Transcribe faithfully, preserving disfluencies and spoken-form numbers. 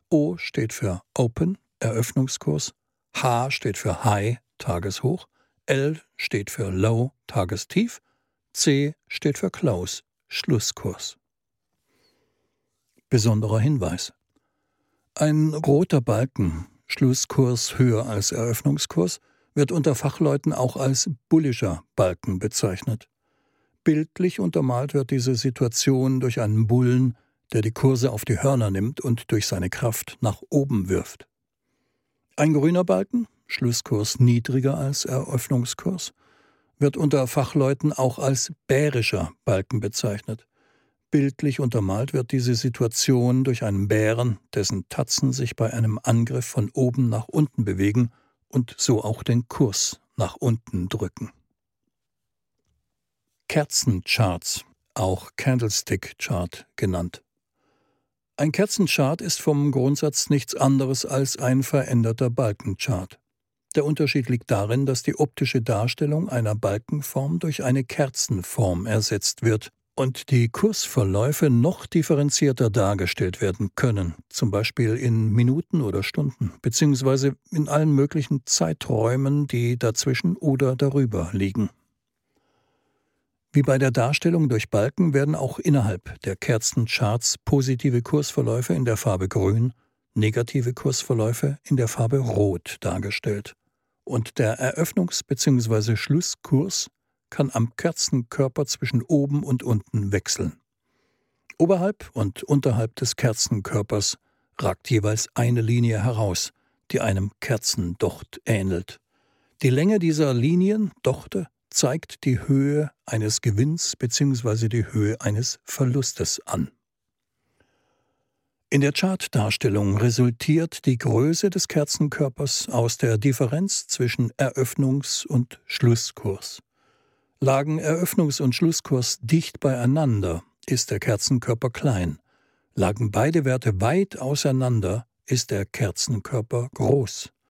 O steht für Open, Eröffnungskurs, H steht für High, Tageshoch, L steht für Low, Tagestief, C steht für Close, Schlusskurs. Besonderer Hinweis: Ein roter Balken, Schlusskurs höher als Eröffnungskurs, wird unter Fachleuten auch als bullischer Balken bezeichnet. Bildlich untermalt wird diese Situation durch einen Bullen, der die Kurse auf die Hörner nimmt und durch seine Kraft nach oben wirft. Ein grüner Balken, Schlusskurs niedriger als Eröffnungskurs, wird unter Fachleuten auch als bärischer Balken bezeichnet. Bildlich untermalt wird diese Situation durch einen Bären, dessen Tatzen sich bei einem Angriff von oben nach unten bewegen und so auch den Kurs nach unten drücken. Kerzencharts, auch Candlestick Chart genannt. Ein Kerzenchart ist vom Grundsatz nichts anderes als ein veränderter Balkenchart. Der Unterschied liegt darin, dass die optische Darstellung einer Balkenform durch eine Kerzenform ersetzt wird und die Kursverläufe noch differenzierter dargestellt werden können, zum Beispiel in Minuten oder Stunden, beziehungsweise in allen möglichen Zeiträumen, die dazwischen oder darüber liegen. Wie bei der Darstellung durch Balken werden auch innerhalb der Kerzencharts positive Kursverläufe in der Farbe Grün, negative Kursverläufe in der Farbe Rot dargestellt. Und der Eröffnungs- bzw. Schlusskurs kann am Kerzenkörper zwischen oben und unten wechseln. Oberhalb und unterhalb des Kerzenkörpers ragt jeweils eine Linie heraus, die einem Kerzendocht ähnelt. Die Länge dieser Linien, Dochte, zeigt die Höhe eines Gewinns bzw. die Höhe eines Verlustes an. In der Chartdarstellung resultiert die Größe des Kerzenkörpers aus der Differenz zwischen Eröffnungs- und Schlusskurs. Lagen Eröffnungs- und Schlusskurs dicht beieinander, ist der Kerzenkörper klein. Lagen beide Werte weit auseinander, ist der Kerzenkörper groß.